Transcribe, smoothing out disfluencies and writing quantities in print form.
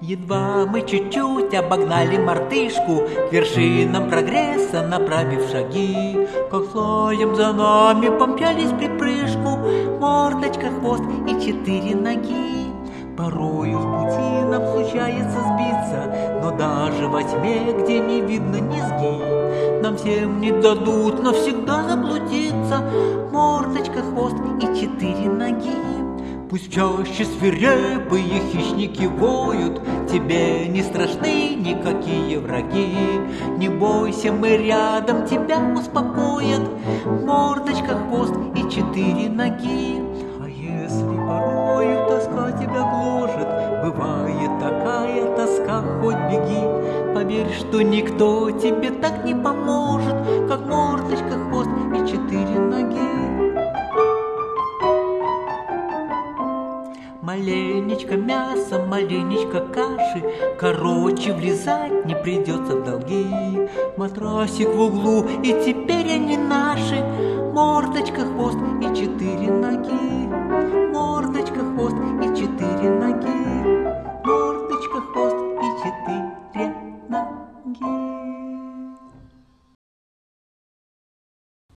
Едва мы чуть-чуть обогнали мартышку, к вершинам прогресса направив шаги, как слоем за нами помчались в припрыжку мордочка, хвост и 4 ноги. Порою в пути нам случается сбиться, но даже во тьме, где не видно низги, нам всем не дадут навсегда заблудиться мордочка, хвост и 4 ноги. Пусть чаще свирепые хищники воют, тебе не страшны никакие враги. Не бойся, мы рядом, тебя успокоят мордочка, хвост и 4 ноги. А если порою тоска тебя гложет, бывает такая тоска, хоть беги. Поверь, что никто тебе так не поможет, как мордочка, хвост и 4 ноги. Маленечко мяса, маленечко каши, короче, влезать не придется в долги. Матрасик в углу, и теперь они наши, мордочка, хвост